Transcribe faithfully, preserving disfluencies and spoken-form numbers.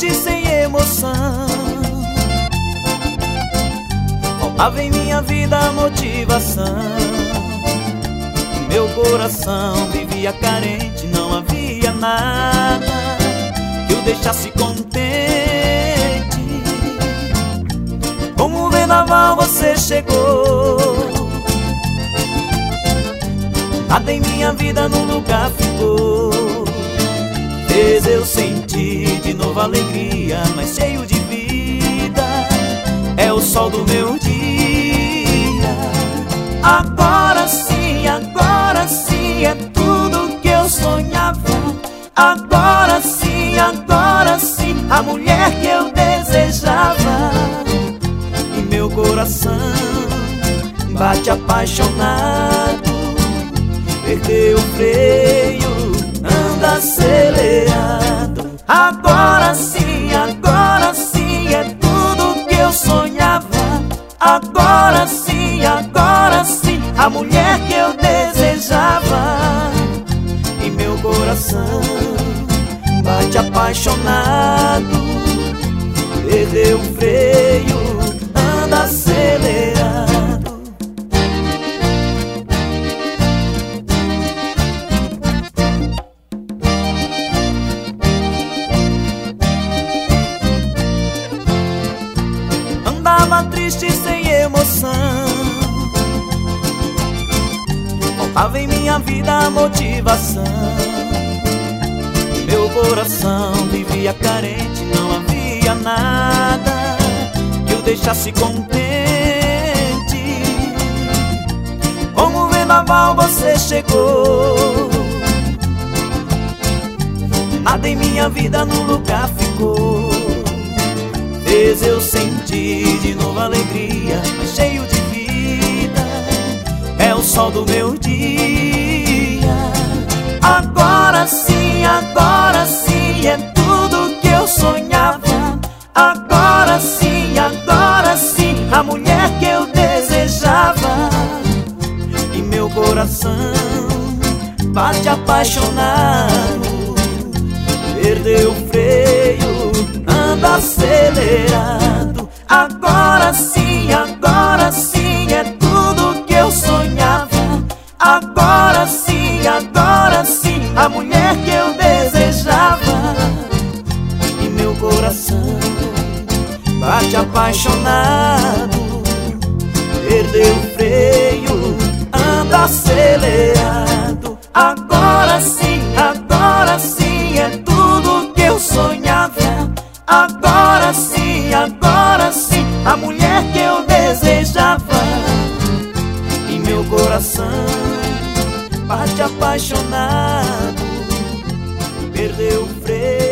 triste sem emoção. Faltava em minha vida a motivação. Meu coração vivia carente, não havia nada que o deixasse contente. Como um vendaval você chegou, nada em minha vida no lugar ficou. Fez eu sentir de novo alegria, mas cheio de vida. É o sol do meu dia. Agora sim, agora sim, é tudo que eu sonhava. Agora sim, agora sim, a mulher que eu desejava. E meu coração bate apaixonado, perdeu o freio, anda acelerado. Agora sim, agora sim, é tudo que eu sonhava. Agora sim, agora sim, a mulher que eu desejava. E meu coração bate apaixonado, perdeu o freio, anda acelerado. Andava triste sem emoção. Faltava em minha vida a motivação. Meu coração vivia carente, não havia nada que o deixasse contente. Como um vendaval você chegou, nada em minha vida no lugar ficou. Fez eu sentir de novo alegria, mas cheio de vida. É o sol do meu dia. Agora sim, agora sim, é tudo que eu sonhava. Agora sim, agora sim, a mulher que eu desejava. E meu coração bate apaixonado, perdeu o freio, anda acelerado. Agora sim, agora sim, é tudo que eu sonhava. Agora sim, agora sim, a mulher que eu desejava. E meu coração bate apaixonado, perdeu o freio, anda acelerado. Agora sim, agora sim, é tudo que eu sonhava. Agora sim, agora sim, a mulher que eu desejava. E meu coração bate apaixonado, perdeu o freio.